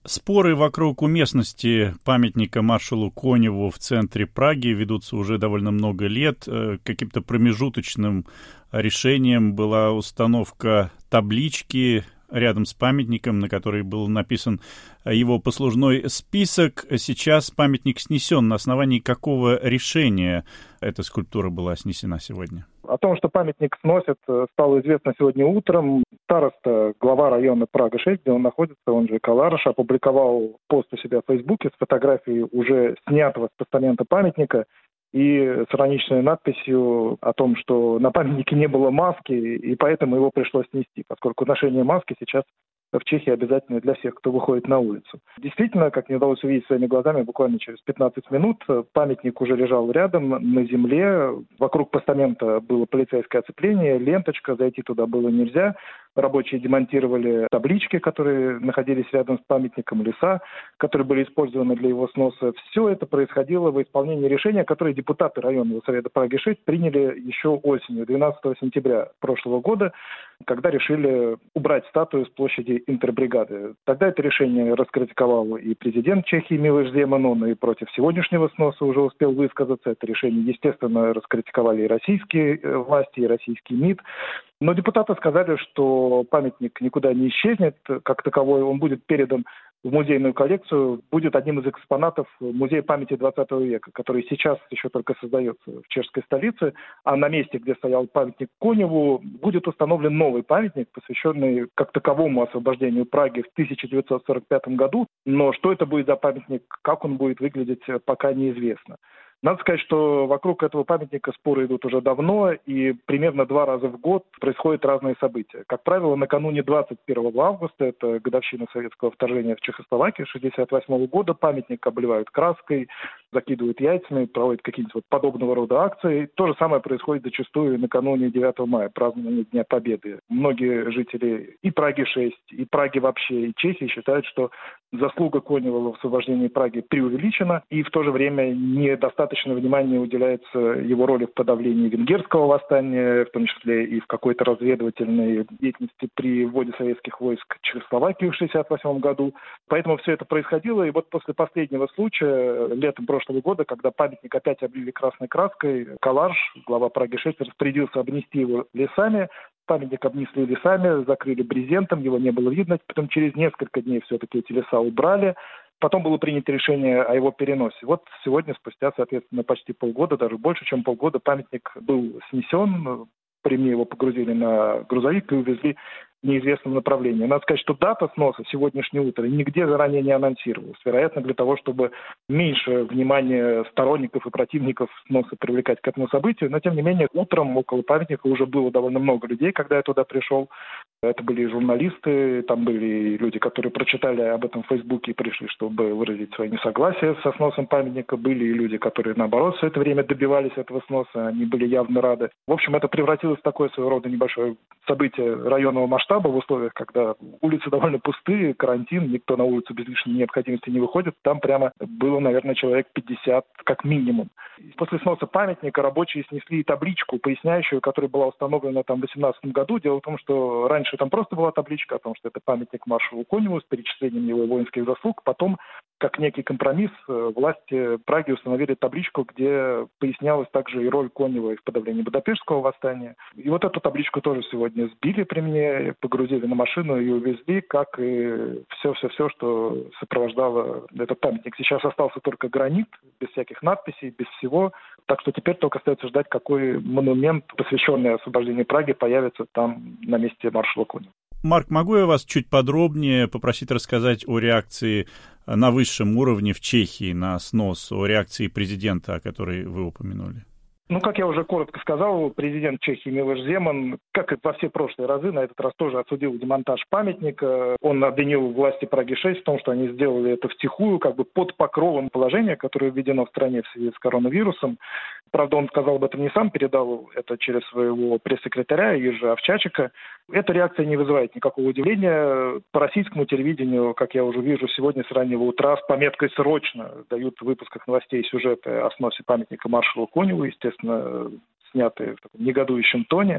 Споры вокруг уместности памятника маршалу Коневу в центре Праги ведутся уже довольно много лет. Каким-то промежуточным решением была установка таблички рядом с памятником, на которой был написан его послужной список. Сейчас памятник снесен. На основании какого решения эта скульптура была снесена сегодня? О том, что памятник сносят, стало известно сегодня утром. Староста, глава района Прага-6, где он находится, он же Калараш, опубликовал пост у себя в Фейсбуке с фотографией уже снятого с постамента памятника и с ироничной надписью о том, что на памятнике не было маски, и поэтому его пришлось снести, поскольку ношение маски сейчас в Чехии обязательно для всех, кто выходит на улицу. Действительно, как мне удалось увидеть своими глазами, буквально через 15 минут памятник уже лежал рядом на земле. Вокруг постамента было полицейское оцепление, ленточка, зайти туда было нельзя. Рабочие демонтировали таблички, которые находились рядом с памятником, леса, которые были использованы для его сноса. Все это происходило во исполнении решения, которое депутаты районного совета Праги-6 приняли еще осенью, 12 сентября прошлого года, когда решили убрать статую с площади Интербригады. Тогда это решение раскритиковал и президент Чехии Милош Земан, он и против сегодняшнего сноса уже успел высказаться. Это решение, естественно, раскритиковали и российские власти, и российский МИД. Но депутаты сказали, что памятник никуда не исчезнет, как таковой, он будет передан в музейную коллекцию, будет одним из экспонатов Музея памяти 20 века, который сейчас еще только создается в чешской столице, а на месте, где стоял памятник Коневу, будет установлен новый памятник, посвященный как таковому освобождению Праги в 1945 году, но что это будет за памятник, как он будет выглядеть, пока неизвестно. Надо сказать, что вокруг этого памятника споры идут уже давно, и примерно 2 раза в год происходят разные события. Как правило, накануне 21 августа, это годовщина советского вторжения в Чехословакию 1968 года, памятник обливают краской, закидывают яйцами, проводят какие-нибудь подобного рода акции. То же самое происходит зачастую накануне 9 мая, празднования Дня Победы. Многие жители и Праги-6, и Праги вообще, и Чехии считают, что заслуга Конева в освобождении Праги преувеличена, и в то же время недостаточно внимания уделяется его роли в подавлении венгерского восстания, в том числе и в какой-то разведывательной деятельности при вводе советских войск в Чехословакию в 1968 году. Поэтому все это происходило, и вот после последнего случая, летом прошлого года, когда памятник опять облили красной краской, Каларш, глава Праги-6, распорядился обнести его лесами. Памятник обнесли лесами, закрыли брезентом, его не было видно. Потом через несколько дней все-таки эти леса убрали. Потом было принято решение о его переносе. Вот сегодня, спустя, соответственно, почти полгода, даже больше, чем полгода, памятник был снесен. При мне его погрузили на грузовик и увезли в неизвестном направлении. Надо сказать, что дата сноса сегодняшнее утро нигде заранее не анонсировалась. Вероятно, для того, чтобы меньше внимания сторонников и противников сноса привлекать к этому событию. Но, тем не менее, утром около памятника уже было довольно много людей, когда я туда пришел. Это были и журналисты, там были и люди, которые прочитали об этом в Фейсбуке и пришли, чтобы выразить свое несогласие со сносом памятника. Были и люди, которые, наоборот, все это время добивались этого сноса, они были явно рады. В общем, это превратилось в такое своего рода небольшое событие районного масштаба в условиях, когда улицы довольно пустые, карантин, никто на улицу без лишней необходимости не выходит. Там прямо было, наверное, человек 50 как минимум. После сноса памятника рабочие снесли табличку, поясняющую, которая была установлена там в 2018 году. Дело в том, что раньше там просто была табличка о том, что это памятник маршалу Коневу с перечислением его воинских заслуг. Потом, как некий компромисс, власти Праги установили табличку, где пояснялась также и роль Конева в подавлении Будапештского восстания. И вот эту табличку тоже сегодня сбили при мне, погрузили на машину и увезли, как и все, что сопровождало этот памятник. Сейчас остался только гранит, без всяких надписей, без всего. Так что теперь только остается ждать, какой монумент, посвященный освобождению Праги, появится там на месте маршала Конева. Марк, могу я вас чуть подробнее попросить рассказать о реакции на высшем уровне в Чехии на снос, о реакции президента, о которой вы упомянули? Как я уже коротко сказал, президент Чехии Милош Земан, как и во все прошлые разы, на этот раз тоже осудил демонтаж памятника. Он обвинил власти Праги-6 в том, что они сделали это втихую, как бы под покровом положения, которое введено в стране в связи с коронавирусом. Правда, он сказал об этом не сам, передал это через своего пресс-секретаря Ежи Овчачика. Эта реакция не вызывает никакого удивления. По российскому телевидению, как я уже вижу, сегодня с раннего утра с пометкой «Срочно» дают в выпусках новостей сюжеты о сносе памятника маршалу Коневу, естественно, снятые в таком негодующем тоне.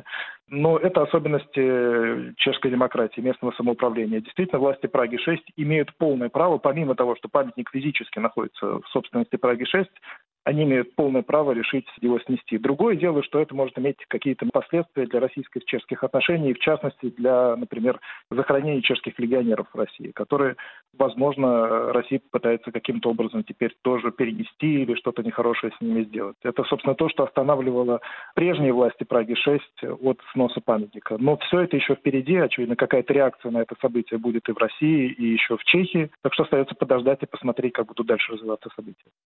Но это особенности чешской демократии, местного самоуправления. Действительно, власти Праги-6 имеют полное право, помимо того, что памятник физически находится в собственности Праги-6, они имеют полное право решить его снести. Другое дело, что это может иметь какие-то последствия для российско-чешских отношений, в частности, для, например, захоронения чешских легионеров в России, которые, возможно, Россия пытается каким-то образом теперь тоже перенести или что-то нехорошее с ними сделать. Это, собственно, то, что останавливало прежние власти Праги-6 от сноса памятника. Но все это еще впереди. Очевидно, какая-то реакция на это событие будет и в России, и еще в Чехии. Так что остается подождать и посмотреть, как будут дальше развиваться события.